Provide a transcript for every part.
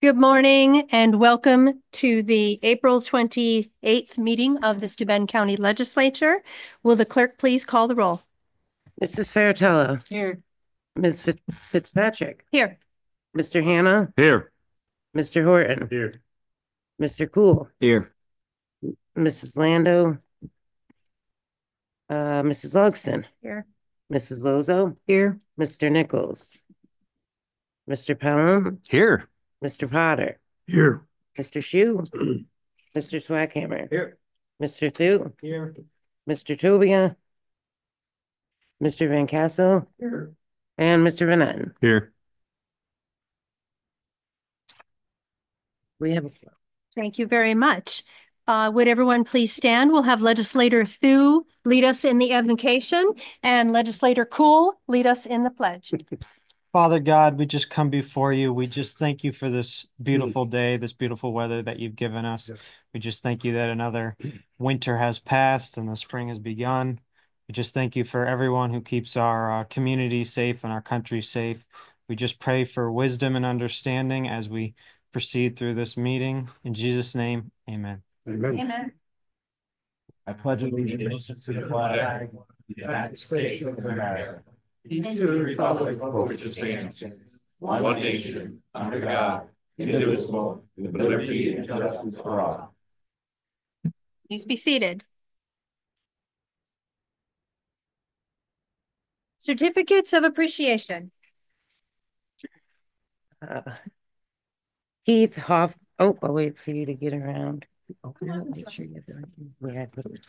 Good morning and welcome to the April 28th meeting of the Steuben County Legislature. Will the clerk please call the roll? Mrs. Faratello. Here. Ms. Fitzpatrick. Here. Mr. Hannah. Here. Mr. Horton. Here. Mr. Cool. Here. Mrs. Lando. Mrs. Logston. Here. Mrs. Lozo. Here. Mr. Nichols. Mr. Pelham. Here. Mr. Potter. Here. Mr. Shue. Mr. Swackhammer. Here. Mr. Thu. Here. Mr. Tobia. Mr. Van Castle. Here. And Mr. Van Here. We have a Thank you very much. Would everyone please stand? We'll have Legislator Thu lead us in the invocation and Legislator Cool lead us in the pledge. Father God, we just come before you. We just thank you for this beautiful day, this beautiful weather that you've given us. Yes. We just thank you that another winter has passed and the spring has begun. We just thank you for everyone who keeps our community safe and our country safe. We just pray for wisdom and understanding as we proceed through this meeting. In Jesus' name, amen. Amen. Amen. I pledge allegiance to the flag of the United States of America, And to the republic for which it stands, one nation, under God, indivisible, with liberty and justice for all. Please be seated. Certificates of appreciation. Keith Hoff. Oh, I'll wait for you to get around. Make sure you have the right thing. Yeah, I put it.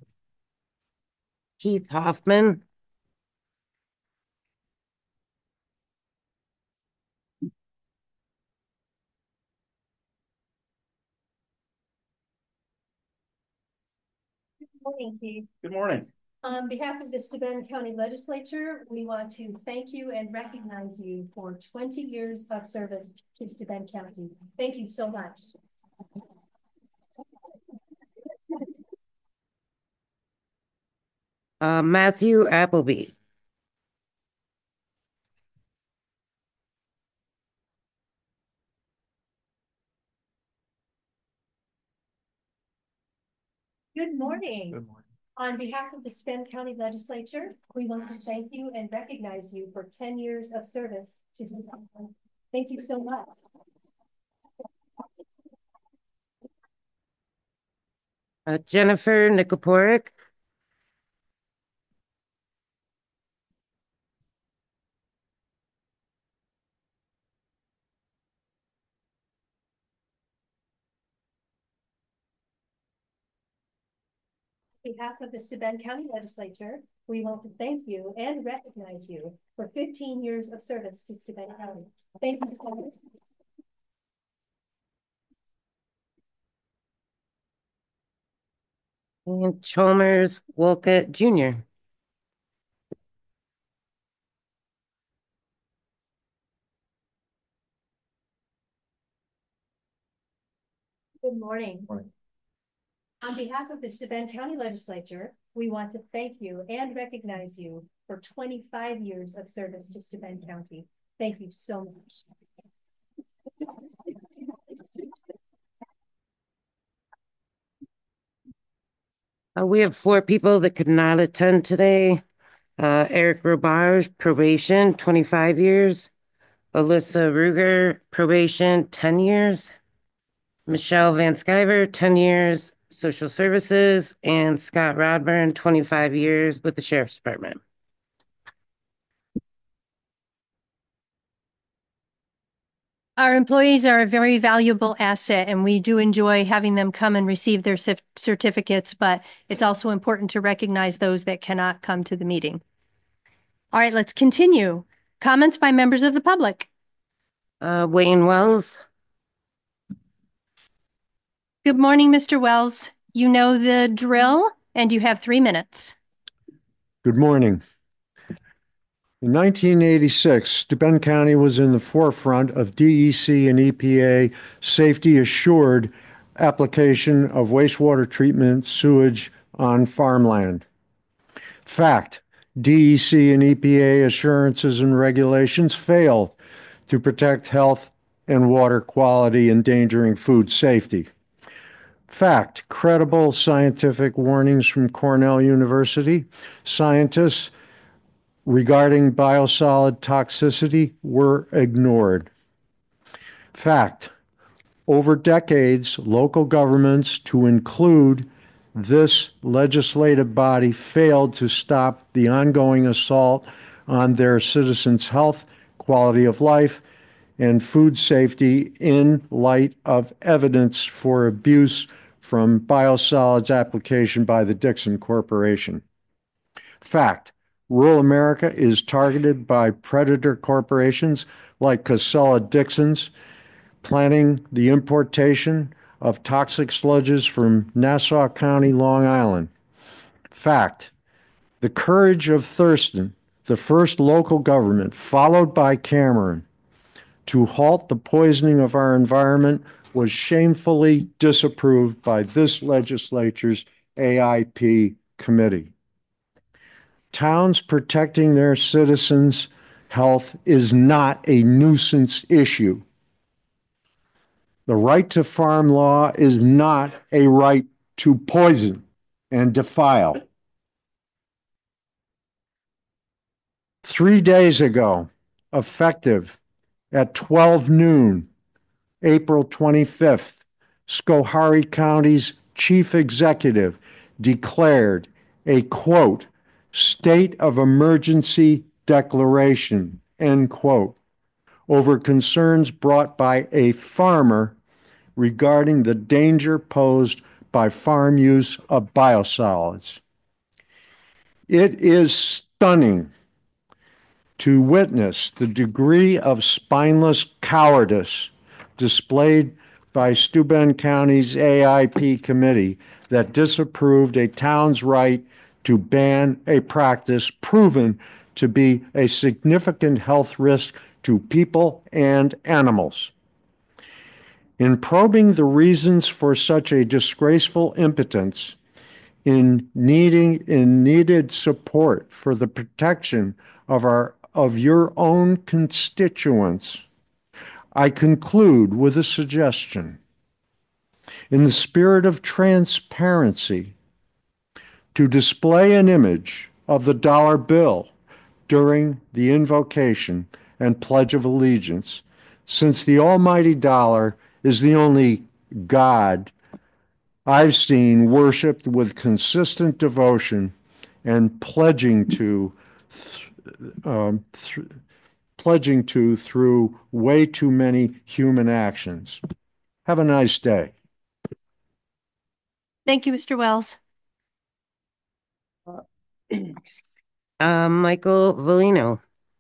Keith Hoffman. Good morning, Keith. Good morning. On behalf of the Steuben County Legislature, we want to thank you and recognize you for 20 years of service to Steuben County. Thank you so much. Matthew Appleby. Good morning. Good morning. On behalf of the Steuben County Legislature, we want to thank you and recognize you for 10 years of service to Steuben County. Thank you so much. Jennifer Nikoporic. On behalf of the Steuben County Legislature, we want to thank you and recognize you for 15 years of service to Steuben County. Thank you so much. And Chalmers Wolcott Jr. Good morning. Morning. On behalf of the Steuben County Legislature, we want to thank you and recognize you for 25 years of service to Steuben County. Thank you so much. We have 4 people that could not attend today. Eric Robarge, probation, 25 years. Alyssa Ruger, probation, 10 years. Michelle Van Skyver, 10 years, social services. And Scott Rodburn, 25 years with the Sheriff's Department. Our employees are a very valuable asset, and we do enjoy having them come and receive their certificates, but it's also important to recognize those that cannot come to the meeting. All right, let's continue. Comments by members of the public. Wayne Wells. Good morning, Mr. Wells. You know the drill, and you have 3 minutes. Good morning. In 1986, Steuben County was in the forefront of DEC and EPA safety assured application of wastewater treatment sewage on farmland. Fact, DEC and EPA assurances and regulations failed to protect health and water quality, endangering food safety. Fact, credible scientific warnings from Cornell University scientists regarding biosolid toxicity were ignored. Fact, over decades, local governments, to include this legislative body, failed to stop the ongoing assault on their citizens' health, quality of life, and food safety in light of evidence for abuse from biosolids application by the Dixon Corporation. Fact, rural America is targeted by predator corporations like Casella Dixon's, planning the importation of toxic sludges from Nassau County, Long Island. Fact, the courage of Thurston, the first local government, followed by Cameron, to halt the poisoning of our environment was shamefully disapproved by this legislature's AIP committee. Towns protecting their citizens' health is not a nuisance issue. The right to farm law is not a right to poison and defile. 3 days ago, effective at 12 noon, April 25th, Schoharie County's chief executive declared a, quote, state of emergency declaration, end quote, over concerns brought by a farmer regarding the danger posed by farm use of biosolids. It is stunning to witness the degree of spineless cowardice displayed by Steuben County's AIP committee that disapproved a town's right to ban a practice proven to be a significant health risk to people and animals. In probing the reasons for such a disgraceful impotence, in needed support for the protection of your own constituents, I conclude with a suggestion. In the spirit of transparency, to display an image of the dollar bill during the invocation and Pledge of Allegiance, since the almighty dollar is the only God I've seen worshiped with consistent devotion and pledging to through way too many human actions. Have a nice day. Thank you, Mr. Wells. Michael Volino.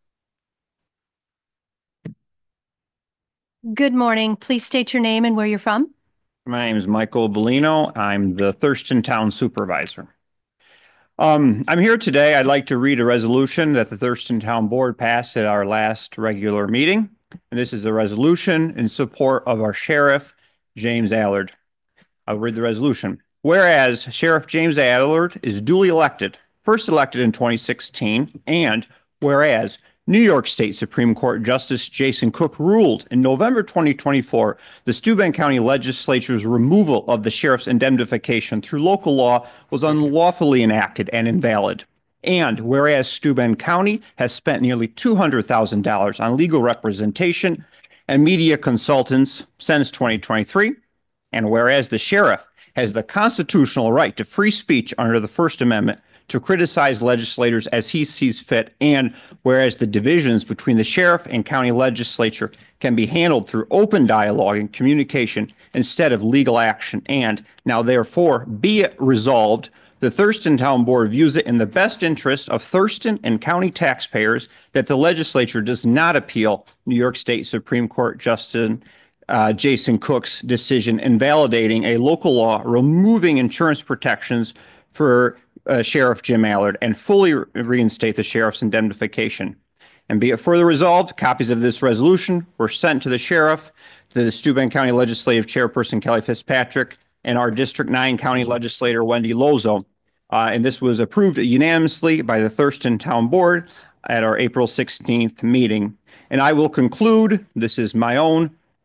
Good morning. Please state your name and where you're from. My name is Michael Bellino. I'm the Thurston Town Supervisor. I'm here today. I'd like to read a resolution that the Thurston Town Board passed at our last regular meeting. And this is a resolution in support of our Sheriff, James Allard. I'll read the resolution. Whereas Sheriff James Allard is duly elected, first elected in 2016, and whereas New York State Supreme Court Justice Jason Cook ruled in November 2024 the Steuben County Legislature's removal of the sheriff's indemnification through local law was unlawfully enacted and invalid. And whereas Steuben County has spent nearly $200,000 on legal representation and media consultants since 2023, and whereas the sheriff has the constitutional right to free speech under the First Amendment to criticize legislators as he sees fit, and whereas the divisions between the sheriff and county legislature can be handled through open dialogue and communication instead of legal action, and now therefore be it resolved, the Thurston Town Board views it in the best interest of Thurston and county taxpayers that the legislature does not appeal New York State Supreme Court Justice Jason Cook's decision invalidating a local law removing insurance protections for Sheriff Jim Allard and fully reinstate the sheriff's indemnification. And be it further resolved, copies of this resolution were sent to the sheriff, the Steuben County Legislative Chairperson Kelly Fitzpatrick, and our District 9 County Legislator Wendy Lozo. And this was approved unanimously by the Thurston Town Board at our April 16th meeting. And I will conclude, this is my own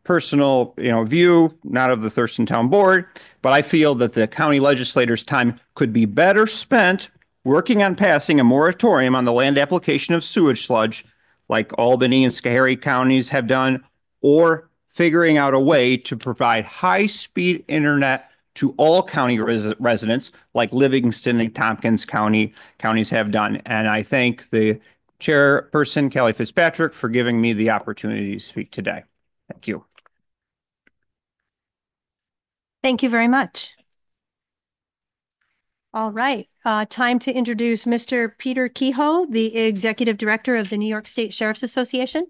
personal, view, not of the Thurston Town Board, but I feel that the county legislators' time could be better spent working on passing a moratorium on the land application of sewage sludge, like Albany and Schoharie counties have done, or figuring out a way to provide high-speed internet to all county residents, like Livingston and Tompkins counties have done. And I thank the chairperson, Kelly Fitzpatrick, for giving me the opportunity to speak today. Thank you. Thank you very much. All right, time to introduce Mr. Peter Kehoe, the Executive Director of the New York State Sheriff's Association.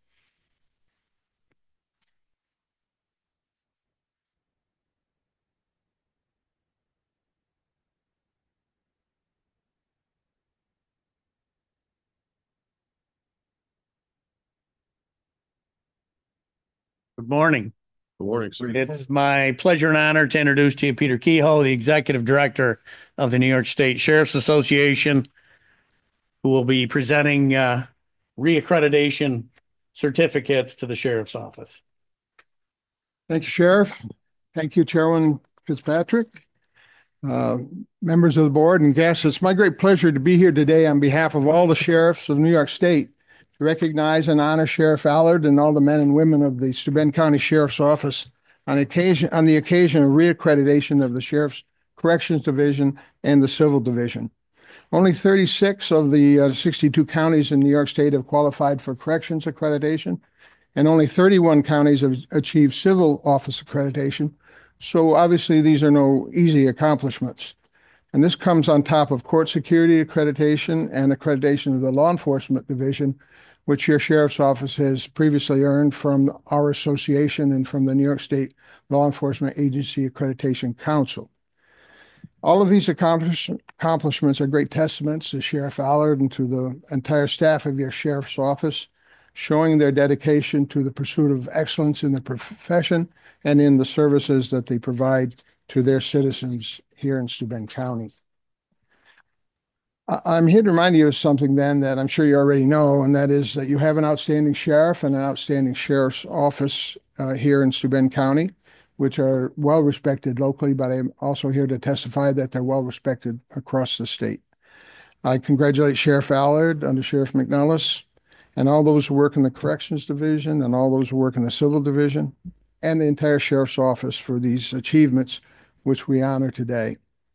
Good morning. Good morning, sir. It's my pleasure and honor to introduce to you Peter Kehoe, the Executive Director of the New York State Sheriff's Association, who will be presenting reaccreditation certificates to the Sheriff's Office. Thank you, Sheriff. Thank you, Chairman Fitzpatrick, members of the board and guests. It's my great pleasure to be here today on behalf of all the sheriffs of New York State to recognize and honor Sheriff Allard and all the men and women of the Steuben County Sheriff's Office on the occasion of reaccreditation of the Sheriff's Corrections Division and the Civil Division. Only 36 of the 62 counties in New York State have qualified for corrections accreditation, and only 31 counties have achieved civil office accreditation. So obviously these are no easy accomplishments. And this comes on top of court security accreditation and accreditation of the Law Enforcement Division, which your Sheriff's Office has previously earned from our association and from the New York State Law Enforcement Agency Accreditation Council. All of these accomplishments are great testaments to Sheriff Allard and to the entire staff of your Sheriff's Office, showing their dedication to the pursuit of excellence in the profession and in the services that they provide to their citizens here in Steuben County. I'm here to remind you of something then that I'm sure you already know, and that is that you have an outstanding sheriff and an outstanding sheriff's office here in Steuben County, which are well respected locally, but I'm also here to testify that they're well respected across the state. I congratulate Sheriff Allard, Under Sheriff McNellis, and all those who work in the Corrections Division and all those who work in the Civil Division and the entire Sheriff's Office for these achievements, which we honor today.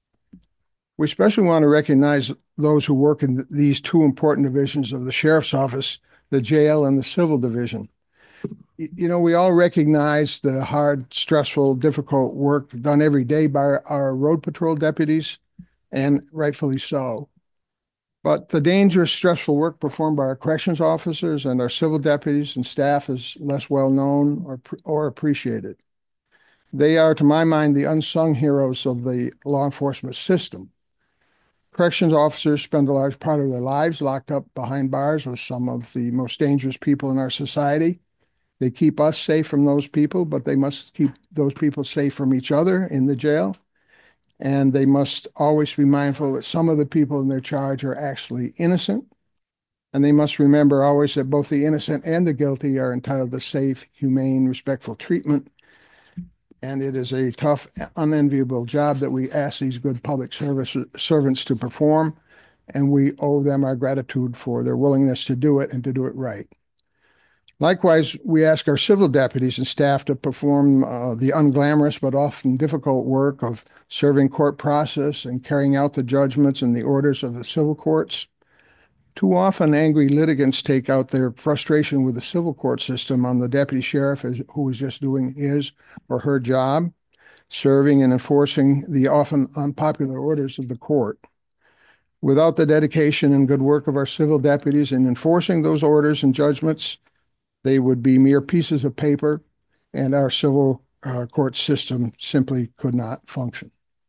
We especially want to recognize those who work in these two important divisions of the Sheriff's Office, the jail and the Civil Division. You know, we all recognize the hard, stressful, difficult work done every day by our road patrol deputies, and rightfully so. But the dangerous, stressful work performed by our corrections officers and our civil deputies and staff is less well known or appreciated. They are, to my mind, the unsung heroes of the law enforcement system. Corrections officers spend a large part of their lives locked up behind bars with some of the most dangerous people in our society. They keep us safe from those people, but they must keep those people safe from each other in the jail. And they must always be mindful that some of the people in their charge are actually innocent. And they must remember always that both the innocent and the guilty are entitled to safe, humane, respectful treatment. And it is a tough, unenviable job that we ask these good public servants to perform. And we owe them our gratitude for their willingness to do it and to do it right. Likewise, we ask our civil deputies and staff to perform the unglamorous but often difficult work of serving court process and carrying out the judgments and the orders of the civil courts. Too often, angry litigants take out their frustration with the civil court system on the deputy sheriff who is just doing his or her job, serving and enforcing the often unpopular orders of the court. Without the dedication and good work of our civil deputies in enforcing those orders and judgments, they would be mere pieces of paper, and our civil court system simply could not function.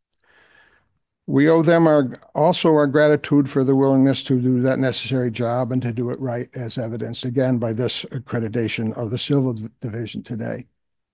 We owe them also our gratitude for the willingness to do that necessary job and to do it right, as evidenced again by this accreditation of the Civil Division today.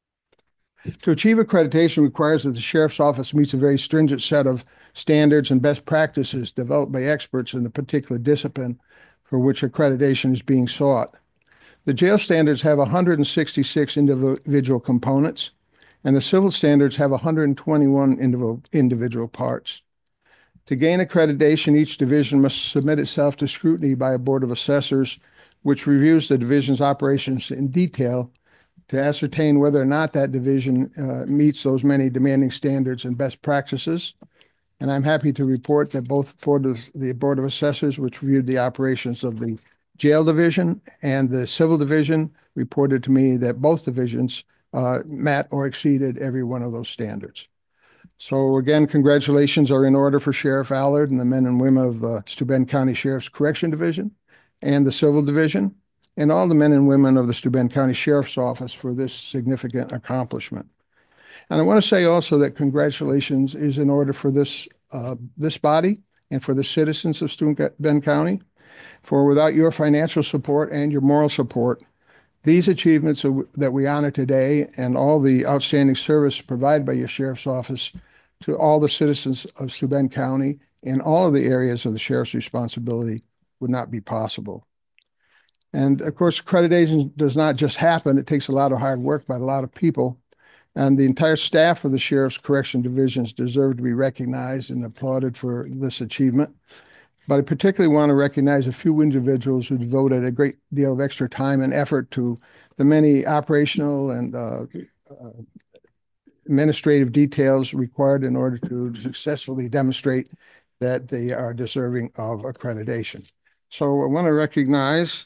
To achieve accreditation requires that the Sheriff's Office meets a very stringent set of standards and best practices developed by experts in the particular discipline for which accreditation is being sought. The jail standards have 166 individual components, and the civil standards have 121 individual parts. To gain accreditation, each division must submit itself to scrutiny by a board of assessors, which reviews the division's operations in detail to ascertain whether or not that division meets those many demanding standards and best practices. And I'm happy to report that the Board of Assessors, which reviewed the operations of the jail division and the civil division, reported to me that both divisions met or exceeded every one of those standards. So again, congratulations are in order for Sheriff Allard and the men and women of the Steuben County Sheriff's Correction Division and the Civil Division, and all the men and women of the Steuben County Sheriff's Office for this significant accomplishment. And I want to say also that congratulations is in order for this body and for the citizens of Steuben County, for without your financial support and your moral support, these achievements that we honor today and all the outstanding service provided by your Sheriff's Office to all the citizens of Steuben County in all of the areas of the Sheriff's responsibility would not be possible. And of course, accreditation does not just happen. It takes a lot of hard work by a lot of people. And the entire staff of the Sheriff's Correction Divisions deserve to be recognized and applauded for this achievement. But I particularly want to recognize a few individuals who devoted a great deal of extra time and effort to the many operational and administrative details required in order to successfully demonstrate that they are deserving of accreditation. So I want to recognize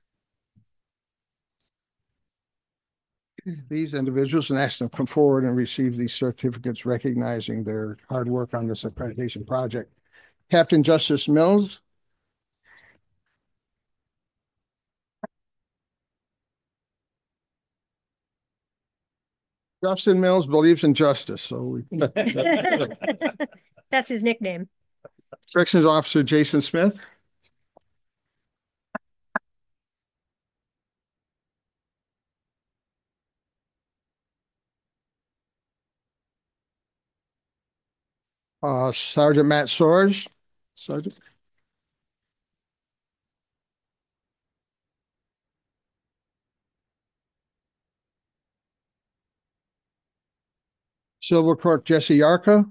these individuals and ask them to come forward and receive these certificates recognizing their hard work on this accreditation project. Captain Justice Mills. Justin Mills believes in justice, so That's his nickname. Corrections Officer Jason Smith. Sergeant Matt Sorge. Sergeant. Civil Clerk Jesse Yarka.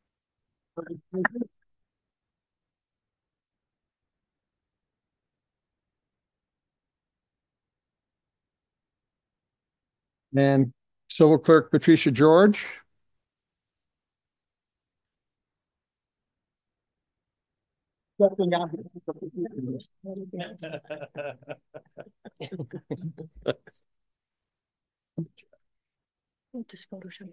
And Civil Clerk Patricia George. Just Photoshop.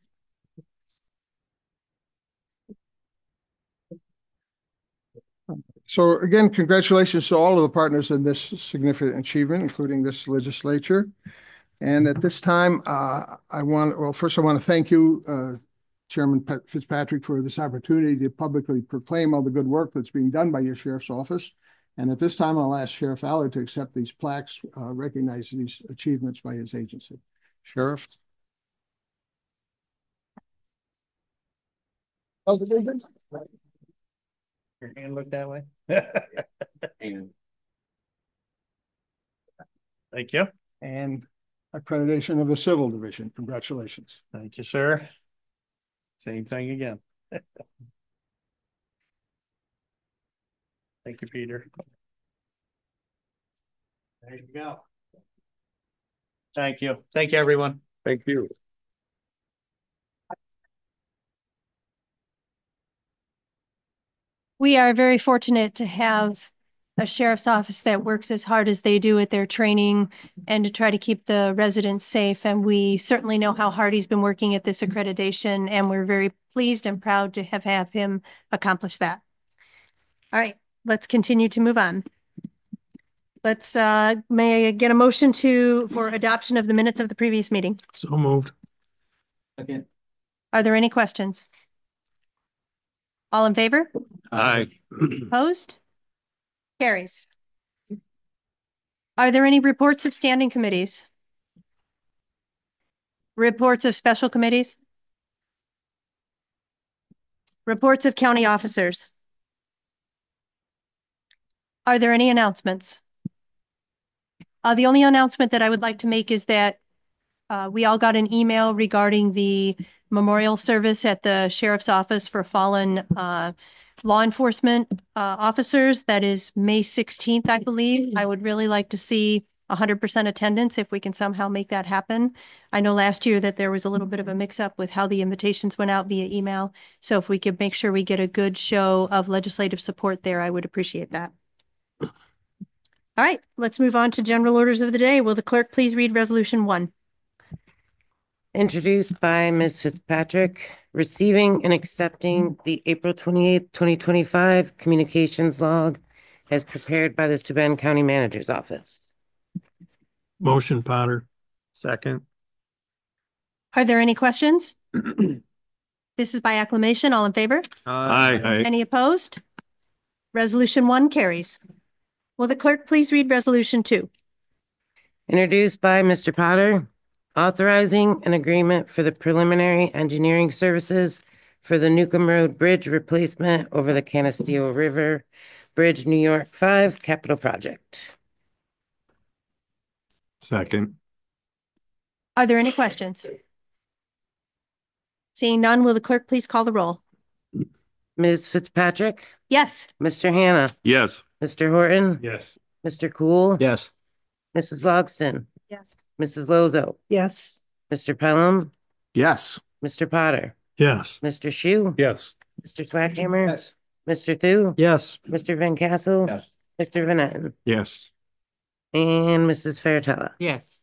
So again, congratulations to all of the partners in this significant achievement, including this legislature. And at this time, first I want to thank you, Chairman Fitzpatrick, for this opportunity to publicly proclaim all the good work that's being done by your Sheriff's Office. And at this time, I'll ask Sheriff Allard to accept these plaques recognizing these achievements by his agency. Sheriff. Your hand look that way. Thank you. And accreditation of the Civil Division. Congratulations. Thank you, sir. Same thing again. Thank you, Peter. There you go. Thank you. Thank you, everyone. Thank you. We are very fortunate to have a sheriff's office that works as hard as they do at their training and to try to keep the residents safe. And we certainly know how hard he's been working at this accreditation, and we're very pleased and proud to have him accomplish that. All right, let's continue to move on. Let's, may I get a motion for adoption of the minutes of the previous meeting? So moved. Again. Are there any questions? All in favor? Aye. Opposed? Carries. Are there any reports of standing committees? Reports of special committees? Reports of county officers? Are there any announcements? The only announcement that I would like to make is that we all got an email regarding the memorial service at the sheriff's office for fallen law enforcement officers. That is May 16th, I believe. I would really like to see 100% attendance if we can somehow make that happen. I know last year that there was a little bit of a mix-up with how the invitations went out via email. So if we could make sure we get a good show of legislative support there, I would appreciate that. All right, let's move on to general orders of the day. Will the clerk please read Resolution 1? Introduced by Ms. Fitzpatrick, receiving and accepting the April 28th, 2025 communications log as prepared by the Steuben County Manager's Office. Motion, Potter. Second. Are there any questions? This is by acclamation. All in favor? Aye. Any opposed? Resolution 1 carries. Will the clerk please read Resolution 2? Introduced by Mr. Potter, authorizing an agreement for the preliminary engineering services for the Newcomb Road Bridge replacement over the Canisteo River Bridge, New York 5 capital project. Second. Are there any questions? Seeing none, will the clerk please call the roll? Ms. Fitzpatrick, Yes. Mr. Hannah, Yes. Mr. Horton, Yes. Mr. Cool, Yes. Mrs. Logston, Yes. Mrs. Lozo, Yes. Mr. Pelham, Yes. Mr. Potter, Yes. Mr. Shu, Yes. Mr. Swackhammer, Mr. Thu, Yes. Mr. Van Castle, Yes. Mr. Van Etten, Yes. and Mrs. Fairtella. Yes.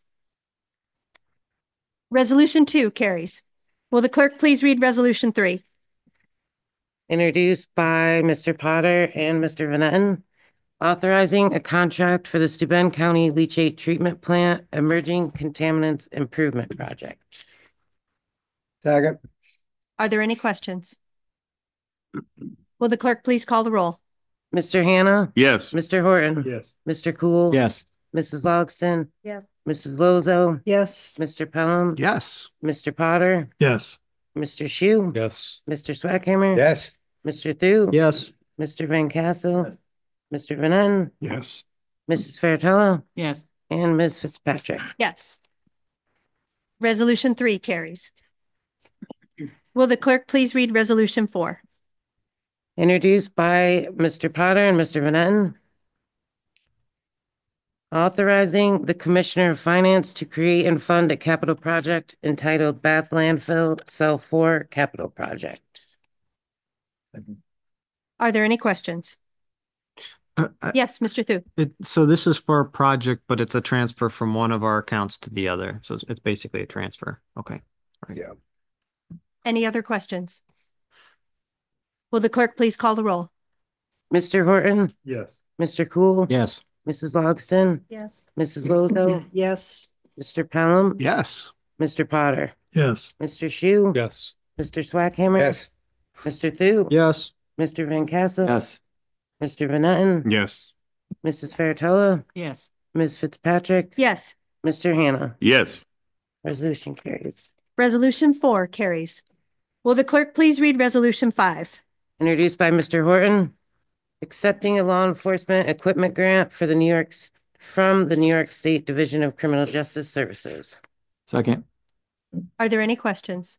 Resolution 2 carries. Will the clerk please read Resolution 3? Introduced by Mr. Potter and Mr. Van Etten, authorizing a contract for the Steuben County Leachate Treatment Plant Emerging Contaminants Improvement Project. Second. Are there any questions? Will the clerk please call the roll? Mr. Hannah, Yes. Mr. Horton, Yes. Mr. Cool, Yes. Mrs. Logston, Yes. Mrs. Lozo, Yes. Mr. Pelham, Yes. Mr. Potter, Yes. Mr. Shu, Yes. Mr. Swackhammer, Yes. Mr. Thu, Yes. Mr. Van Castle, Mr. Van Etten, Yes. Mrs. Fairtella, Yes. and Ms. Fitzpatrick. Yes. Resolution 3 carries. Will the clerk please read Resolution 4? Introduced by Mr. Potter and Mr. Van Etten, authorizing the Commissioner of Finance to create and fund a capital project entitled Bath Landfill Cell 4 Capital Project. Are there any questions? Yes, Mr. Thu. So this is for a project, but it's a transfer from one of our accounts to the other. So it's basically a transfer. Okay. Yeah. Any other questions? Will the clerk please call the roll? Mr. Horton, Yes. Mr. Cool, Yes. Mrs. Logston, Yes. Mrs. Lozo, Yes. Mr. Pelham, Yes. Mr. Potter, Yes. Mr. Shu, Yes. Mr. Swackhammer, Yes. Mr. Thu, Yes. Mr. Van Castle, Yes. Mr. Van Etten, Yes. Mrs. Fairtella, Yes. Ms. Fitzpatrick, Yes. Mr. Hannah. Yes. Resolution carries. Resolution 4 carries. Will the clerk please read Resolution 5? Introduced by Mr. Horton, accepting a law enforcement equipment grant for from the New York State Division of Criminal Justice Services. Second. Are there any questions?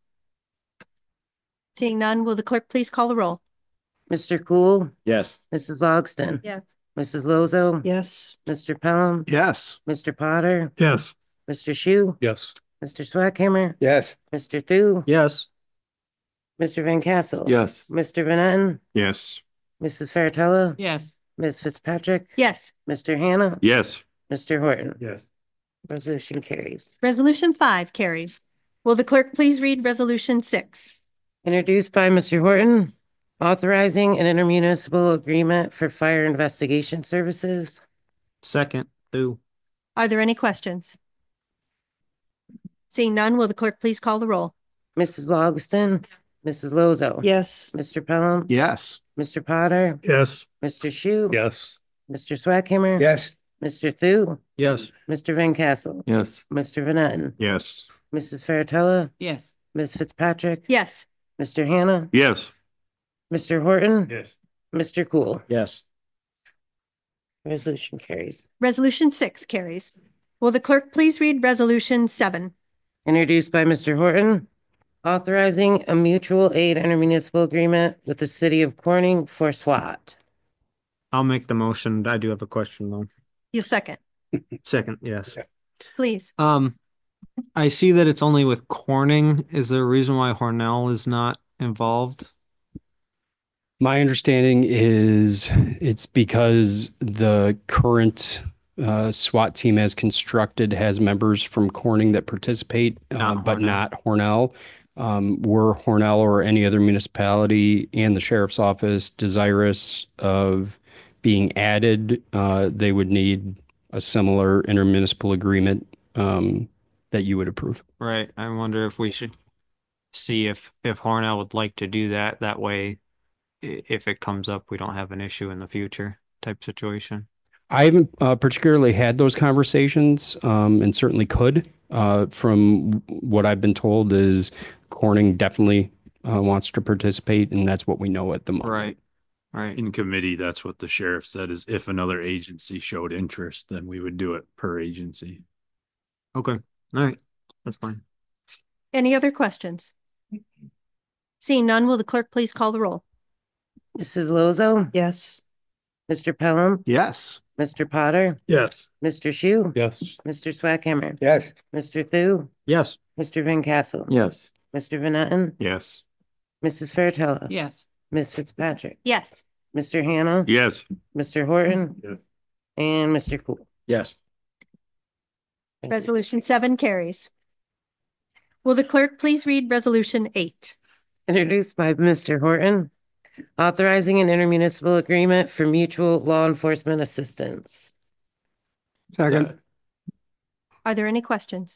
Seeing none, will the clerk please call the roll? Mr. Cool, Yes. Mrs. Logston, Yes. Mrs. Lozo, Yes. Mr. Pelham, Yes. Mr. Potter, Yes. Mr. Shu, Yes. Mr. Swackhammer, Yes. Mr. Thu, Yes. Mr. Van Castle, Yes. Mr. Van Etten, Yes. Mrs. Fairtella, Yes. Ms. Fitzpatrick, Yes. Mr. Hannah, Yes. Mr. Horton. Yes. Resolution carries. Resolution 5 carries. Will the clerk please read Resolution 6? Introduced by Mr. Horton, authorizing an intermunicipal agreement for fire investigation services. Second. Thu. Are there any questions? Seeing none, will the clerk please call the roll? Mrs. Logston, Mrs. Lozo. Yes. Mr. Pelham, Yes. Mr. Potter, Yes. Mr. Shu. Yes. Mr. Swackhammer. Yes. Mr. Thu, Yes. Mr. Van Castle, Yes. Mr. Van Etten, Yes. Mrs. Fairtella, Yes. Ms. Fitzpatrick, Yes. Mr. Hannah, Yes. Mr. Horton, Yes. Mr. Cool. Yes. Resolution carries. Resolution 6 carries. Will the clerk please read Resolution 7? Introduced by Mr. Horton, authorizing a mutual aid intermunicipal agreement with the city of Corning for SWAT. I'll make the motion. I do have a question though. You second, Second, yes. please. I see that it's only with Corning. Is there a reason why Hornell is not involved? My understanding is it's because the current SWAT team as constructed has members from Corning that participate, Not but Hornell. not Hornell. Were Hornell or any other municipality and the sheriff's office desirous of being added, they would need a similar intermunicipal agreement that you would approve. Right. I wonder if we should see if Hornell would like to do that. That way, if it comes up, we don't have an issue in the future type situation. I haven't particularly had those conversations, and certainly could. From what I've been told is Corning definitely wants to participate, and that's what we know at the moment. Right. Right. In committee, that's what the sheriff said, is if another agency showed interest, then we would do it per agency. Okay. All right. That's fine. Any other questions? Seeing none, will the clerk please call the roll? Mrs. Lozo, Yes. Mr. Pelham, Yes. Mr. Potter, Yes. Mr. Shu, Yes. Mr. Swackhammer, Yes. Mr. Thu, Yes. Mr. Van Castle, Yes. Mr. Van Etten, Yes. Mrs. Fairtella, Yes. Ms. Fitzpatrick, Yes. Mr. Hannah, Yes. Mr. Horton, Yes. and Mr. Cool. Yes. Resolution 7 carries. Will the clerk please read Resolution 8? Introduced by Mr. Horton, authorizing an intermunicipal agreement for mutual law enforcement assistance. Second. Are there any questions?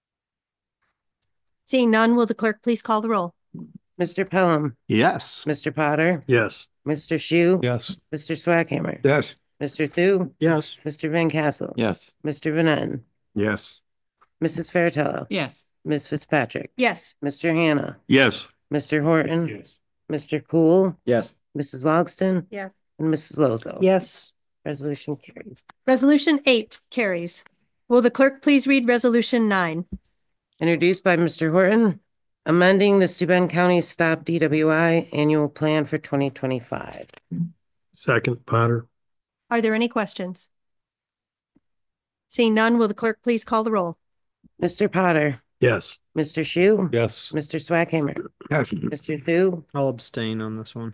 Seeing none, will the clerk please call the roll? Mr. Pelham, Yes. Mr. Potter, Yes. Mr. Shu, Yes. Mr. Swackhammer, Yes. Mr. Thu, Yes. Mr. Van Castle, Yes. Mr. Van Etten, Yes. Mrs. Fairtella, Yes. Ms. Fitzpatrick, Yes. Mr. Hannah, Yes. Mr. Horton, Yes. Mr. Cool, Yes. Mrs. Logston, Yes. and Mrs. Lozo. Yes. Resolution carries. Resolution 8 carries. Will the clerk please read Resolution 9? Introduced by Mr. Horton, amending the Steuben County Stop DWI Annual Plan for 2025. Second, Potter. Are there any questions? Seeing none, will the clerk please call the roll? Mr. Potter, Yes. Mr. Shu, Yes. Mr. Swackhammer, Yes. Mr. Thu, I'll abstain on this one.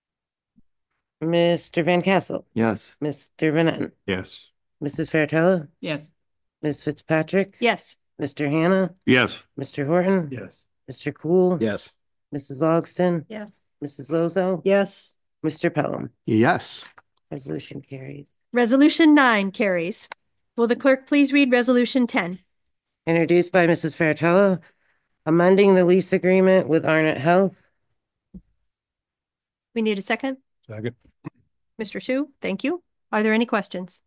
Mr. Van Castle, Yes. Mr. Van Etten, Yes. Mrs. Fairtella, Yes. Ms. Fitzpatrick, Yes. Mr. Hannah, Yes. Mr. Horton, Yes. Mr. Cool, Yes. Mrs. Logston, Yes. Mrs. Lozo, Yes. Mr. Pelham. Yes. Resolution carries. Resolution 9 carries. Will the clerk please read Resolution 10? Introduced by Mrs. Fairtella, amending the lease agreement with Arnett Health. We need a second. Second. Mr. Shu, thank you. Are there any questions?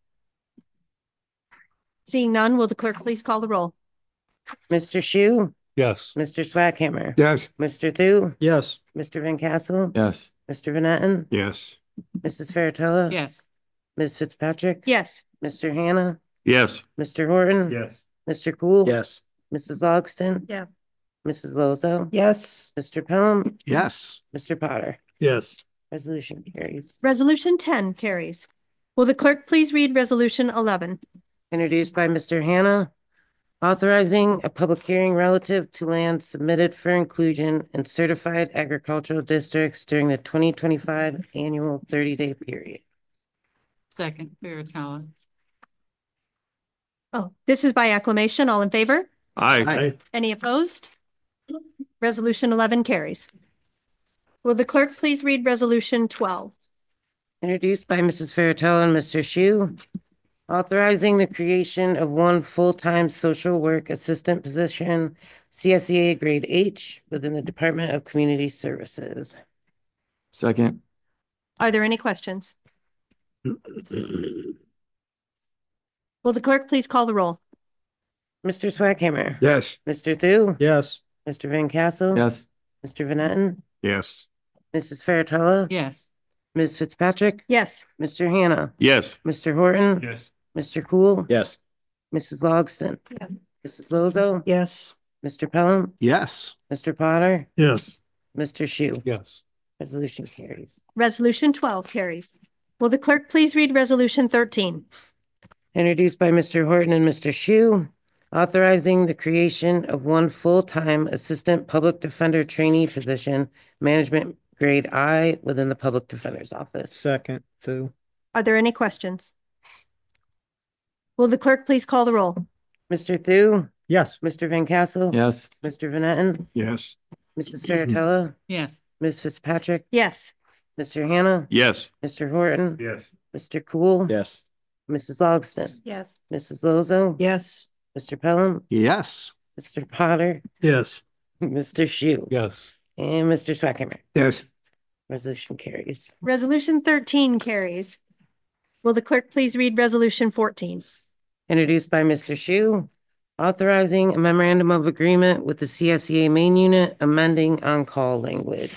Seeing none, will the clerk please call the roll? Mr. Shu, Yes. Mr. Swackhammer, Yes. Mr. Thu, Yes. Mr. Van Castle, Yes. Mr. Van Etten, Yes. Mrs. Fairtella, Yes. Ms. Fitzpatrick, Yes. Mr. Hannah, Yes. Mr. Horton, Yes. Mr. Cool, Yes. Mrs. Logston, Yes. Mrs. Lozo, Yes. Mr. Pelham, Yes. Mr. Potter. Yes. Resolution carries. Resolution 10 carries. Will the clerk please read Resolution 11? Introduced by Mr. Hannah, authorizing a public hearing relative to land submitted for inclusion in certified agricultural districts during the 2025 annual 30-day period. Second, Fairtella. Oh, this is by acclamation. All in favor? Aye. Any opposed? Resolution 11 carries. Will the clerk please read Resolution 12? Introduced by Mrs. Fairtella and Mr. Shu, authorizing the creation of one full-time social work assistant position, CSEA grade H, within the Department of Community Services. Second. Are there any questions? Will the clerk please call the roll? Mr. Swackhammer, Yes. Mr. Thu, Yes. Mr. Van Castle, Yes. Mr. Van Etten, Yes. Mrs. Fairtella, Yes. Ms. Fitzpatrick, Yes. Mr. Hannah, Yes. Mr. Horton, Yes. Mr. Cool, Yes. Mrs. Logston, Yes. Mrs. Lozo, Yes. Mr. Pelham, Yes. Mr. Potter, Yes. Mr. Shu. Yes. Resolution carries. Resolution 12 carries. Will the clerk please read Resolution 13? Introduced by Mr. Horton and Mr. Shu, authorizing the creation of one full-time Assistant Public Defender trainee position, management grade I, within the Public Defender's Office. Second, Thu. Are there any questions? Will the clerk please call the roll? Mr. Thu, Yes. Mr. Van Cassel. Yes. Mr. Van Etten, Yes. Mrs. Fairtella, Yes. Ms. Fitzpatrick, Yes. Mr. Hannah, Yes. Mr. Horton, Yes. Mr. Cool, Yes. Mrs. Logston, Yes. Mrs. Lozo, Yes. Mr. Pelham, Yes. Mr. Potter, Yes. Mr. Shu, Yes. and Mr. Swackheimer. Yes. Resolution carries. Resolution 13 carries. Will the clerk please read Resolution 14? Introduced by Mr. Shu, authorizing a memorandum of agreement with the CSEA main unit, amending on-call language.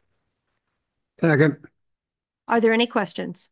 Second. Are there any questions?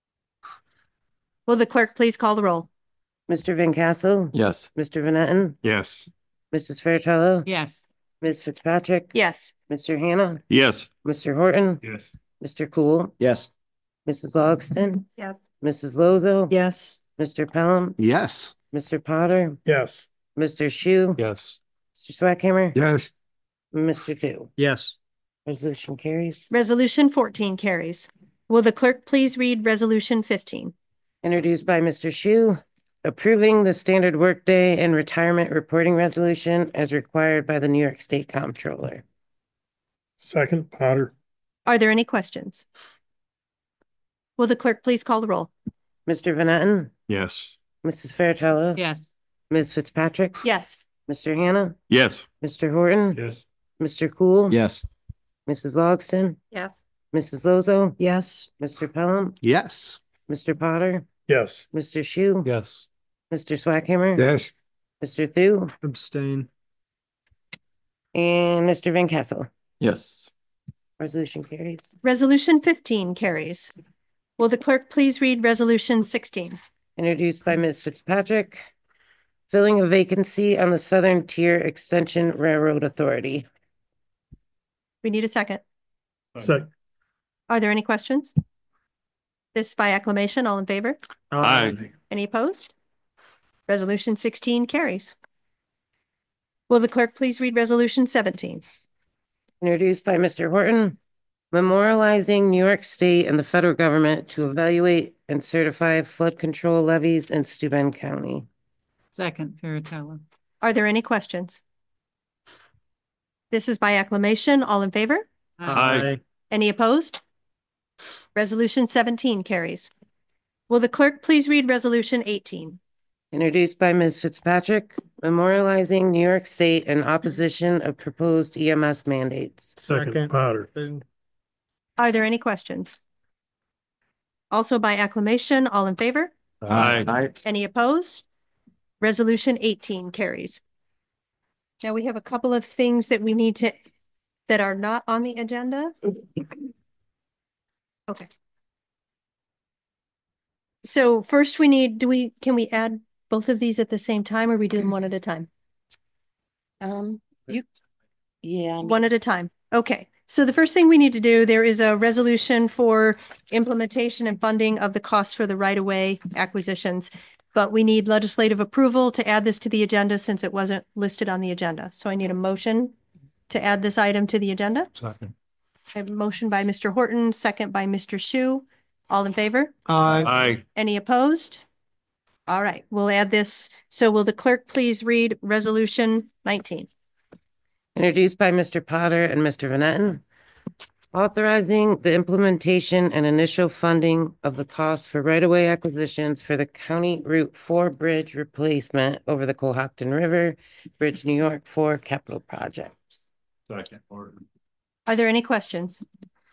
Will the clerk please call the roll? Mr. Van Cassel, Yes. Mr. Van Etten, Yes. Mrs. Fairtella, Yes. Ms. Fitzpatrick, Yes. Mr. Hannah, Yes. Mr. Horton, Yes. Mr. Cool, Yes. Mrs. Logston, Yes. Mrs. Lozo, Yes. Mr. Pelham, Yes. Mr. Potter, Yes. Mr. Shu, Yes. Mr. Swackheimer, Yes. Mr. Thu. Yes. Resolution carries. Resolution 14 carries. Will the clerk please read Resolution 15? Introduced by Mr. Shu, approving the standard workday and retirement reporting resolution as required by the New York State Comptroller. Second, Potter. Are there any questions? Will the clerk please call the roll? Mr. Van Etten, Yes. Mrs. Fairtella, Yes. Ms. Fitzpatrick, Yes. Mr. Hannah, Yes. Mr. Horton, Yes. Mr. Cool, Yes. Mrs. Logston, Yes. Mrs. Lozo, Yes. Mr. Pelham, Yes. Mr. Potter, Yes. Mr. Shu, Yes. Mr. Swackheimer, Yes. Mr. Thu, Abstain. and Mr. Van Cassel. Yes. Resolution carries. Resolution 15 carries. Will the clerk please read Resolution 16? Introduced by Ms. Fitzpatrick, filling a vacancy on the Southern Tier Extension Railroad Authority. We need a second. Second. Are there any questions? This is by acclamation. All in favor? Aye. Any opposed? Resolution 16 carries. Will the clerk please read Resolution 17? Introduced by Mr. Horton, memorializing New York State and the federal government to evaluate and certify flood control levees in Steuben County. Second, Fairtella. Are there any questions? This is by acclamation. All in favor? Aye. Any opposed? Resolution 17 carries. Will the clerk please read Resolution 18? Introduced by Ms. Fitzpatrick, memorializing New York State in opposition of proposed EMS mandates. Second. Potter. Are there any questions? Also by acclamation. All in favor? Aye. Any opposed? Resolution 18 carries. Now we have a couple of things that we need to, that are not on the agenda. Okay. So first we need, can we add both of these at the same time or we do them one at a time? One at a time. Okay. So the first thing we need to do, there is a resolution for implementation and funding of the costs for the right-of-way acquisitions. But we need legislative approval to add this to the agenda since it wasn't listed on the agenda. So I need a motion to add this item to the agenda. Second. I have a motion by Mr. Horton, second by Mr. Shu. All in favor? Aye. Any opposed? All right, we'll add this. So will the clerk please read Resolution 19? Introduced by Mr. Potter and Mr. Van Etten, authorizing the implementation and initial funding of the cost for right-of-way acquisitions for the County Route 4 bridge replacement over the Cohocton River, Bridge New York 4 capital project. Second. Are there any questions?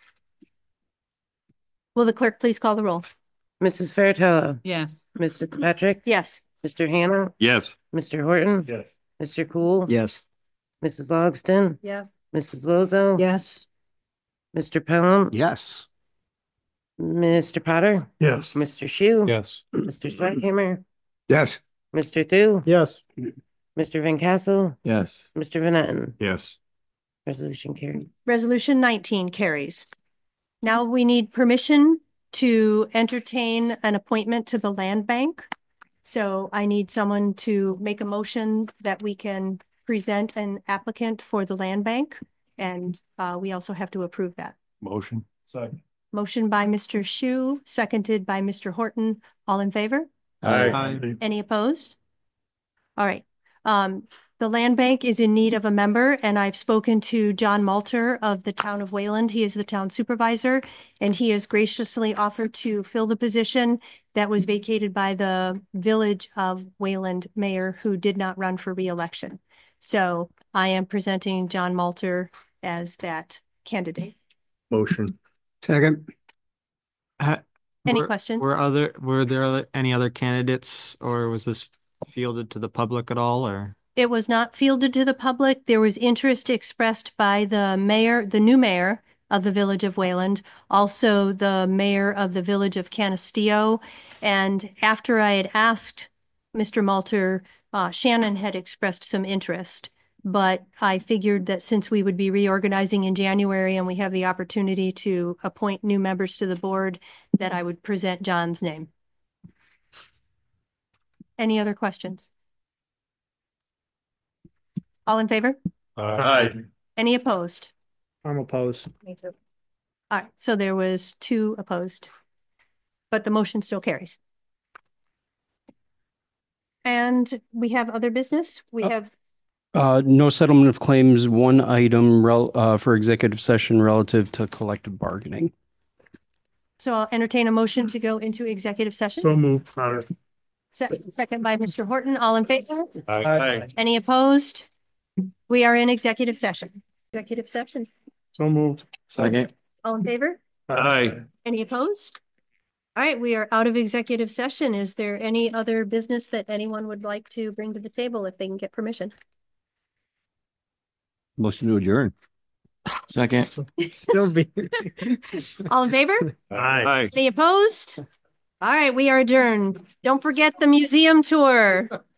Will the clerk please call the roll? Mrs. Fairtella, Yes. Ms. Fitzpatrick, Yes. Mr. Hannah, Yes. Mr. Horton, Yes. Mr. Cool, Yes. Mrs. Logston, Yes. Mrs. Lozo, Yes. Mr. Pelham, Yes. Mr. Potter, Yes. Mr. Shu, Yes. Mr. Swackheimer, Yes. Mr. Thu, Yes. Mr. Van Castle, Yes. Mr. Van Etten. Yes. Resolution carried. Resolution 19 carries. Now we need permission to entertain an appointment to the land bank. So I need someone to make a motion that we can present an applicant for the land bank. And we also have to approve that. Motion. Second. Motion by Mr. Shu, seconded by Mr. Horton. All in favor? Aye. Any opposed? All right. The land bank is in need of a member, and I've spoken to John Malter of the town of Wayland. He is the town supervisor, and he has graciously offered to fill the position that was vacated by the village of Wayland mayor who did not run for reelection. So I am presenting John Malter as that candidate. Motion. Second. Any questions? Were there any other candidates, or was this fielded to the public at all, or? It was not fielded to the public. There was interest expressed by the mayor, the new mayor of the village of Wayland, also the mayor of the village of Canastillo. And after I had asked Mr. Malter, Shannon had expressed some interest. But I figured that since we would be reorganizing in January and we have the opportunity to appoint new members to the board, that I would present John's name. Any other questions? All in favor? Aye. Any opposed? I'm opposed. Me too. All right, so there was 2 opposed, but the motion still carries. And we have other business. We have, No settlement of claims, one item for executive session relative to collective bargaining. so I'll entertain a motion to go into executive session. moved. Second by Mr. Horton. All in favor? Aye. Any opposed? We are in executive session. Executive session. So moved. Second. All in favor? Aye. Any opposed? All right, we are out of executive session. Is there any other business that anyone would like to bring to the table if they can get permission? Motion to adjourn. Second. Still be. All in favor? Aye. Any opposed? All right, we are adjourned. Don't forget the museum tour.